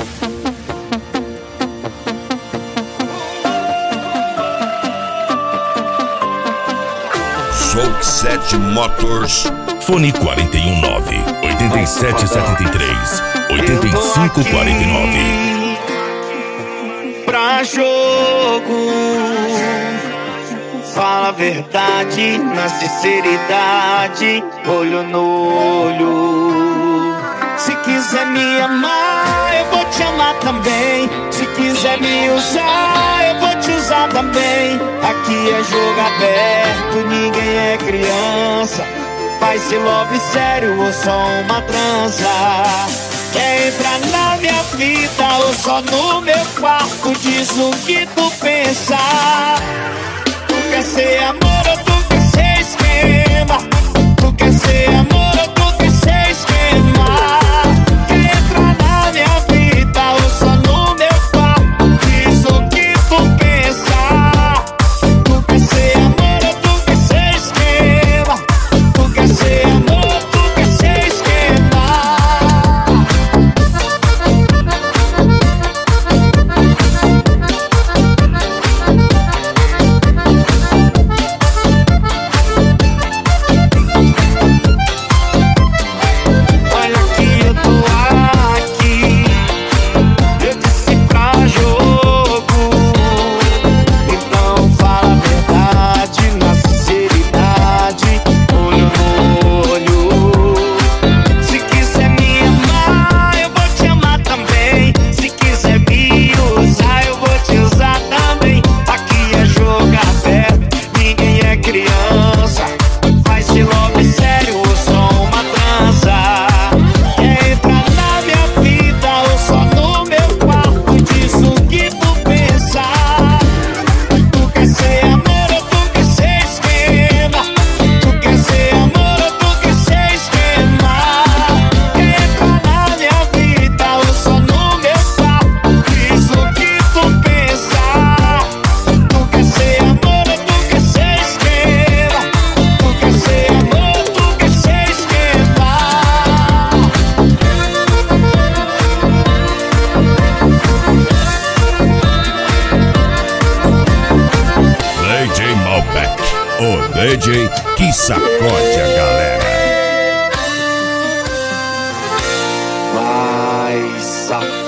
Soul 7 Motors. Fone 419 8773 8549. Pra jogo, fala a verdade, na sinceridade, olho no olho. Se quiser me amar, eu vou te amar também. Se quiser me usar, eu vou te usar também. Aqui é jogo aberto, ninguém é criança. Faz-se love sério ou só uma transa? Quer entrar na minha vida ou só no meu quarto? Diz o que tu pensa. Tu quer ser amor ou tu quer ser esquema? Tu quer ser amor ou tu quer ser esquema? Quer entrar na minha vida ou só no meu quarto? Diz o que tu pensa. Tu quer ser amor ou tu quer ser esquema? Tu quer ser amor ou tu quer ser esquema? Olha que eu tô aqui, eu disse pra jogo. Então fala a verdade, na sinceridade, olho no olho. Se quiser me amar, eu vou te amar também. Se quiser me usar, eu vou te usar também. Aqui é jogo aberto, ninguém é criança. Faz-se love sério ou só uma transa? Quer entrar na minha vida ou só no meu quarto? Diz o que tu pensa. Tu quer ser amor ou tu quer ser esquema? Tu quer ser amor ou tu quer ser esquema? Quer entrar na minha vida ou só no meu quarto? Diz o que tu pensa. Tu quer ser amor ou tu quer ser esquema? Tu quer ser amor ou tu quer ser esquema? DJ Malbec, o DJ que sacode a galera. Vai, safado.